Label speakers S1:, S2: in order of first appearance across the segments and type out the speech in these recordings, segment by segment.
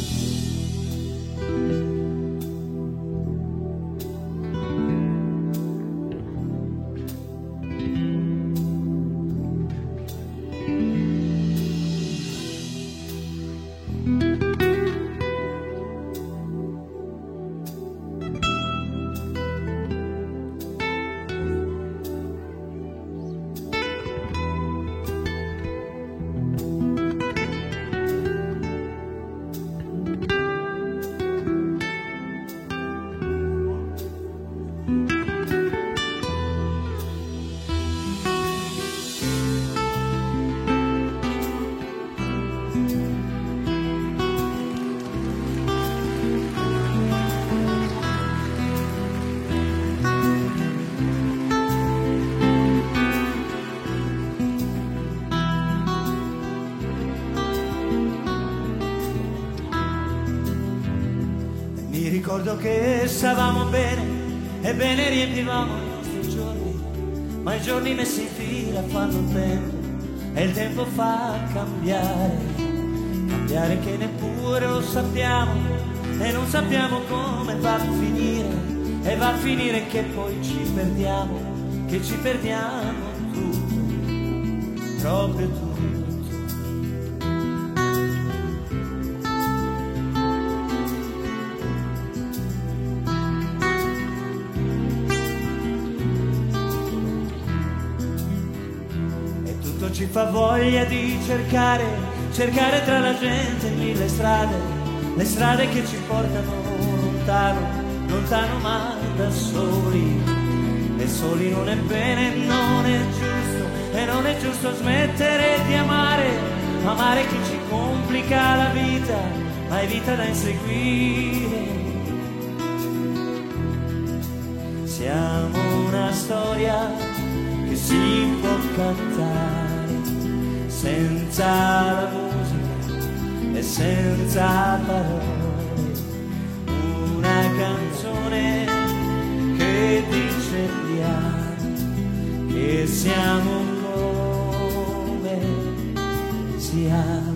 S1: Ricordo che stavamo bene e bene riempivamo i nostri giorni, ma i giorni messi in fila fanno tempo e il tempo fa cambiare che neppure lo sappiamo e non sappiamo come va a finire, e va a finire che poi ci perdiamo tutto, proprio tutto. Ci fa voglia di cercare tra la gente mille strade, le strade che ci portano lontano ma da soli, e soli non è bene, non è giusto, e non è giusto smettere di amare chi ci complica la vita, ma è vita da inseguire. Siamo una storia che si può cantare senza la musica e senza parole, una canzone che dice piano che siamo come siamo.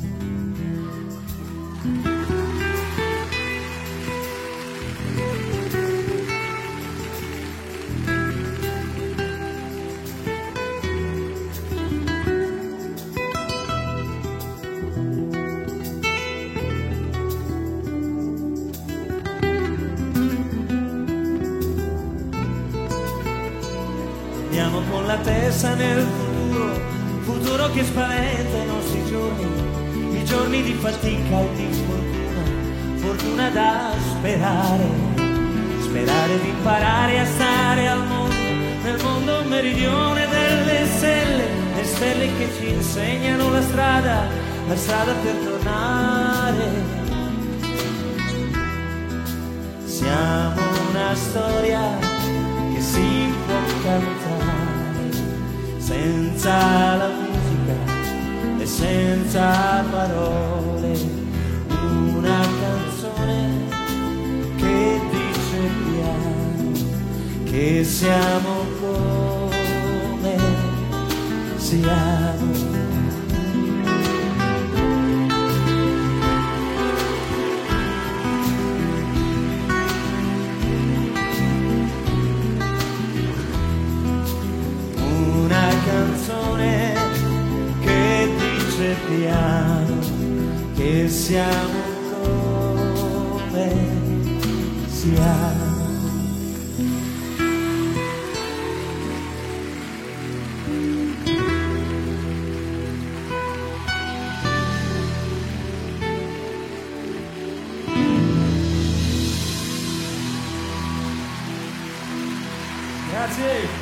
S1: Andiamo con la testa nel futuro che spaventa i nostri giorni, i giorni di fatica e di fortuna da sperare di imparare a stare al mondo, nel mondo meridione delle stelle, le stelle che ci insegnano la strada per tornare. Siamo una storia che si può cantare senza la musica e senza parole, una canzone che dice piano che siamo come siamo. Canzone che dice piano che siamo come siamo. Grazie.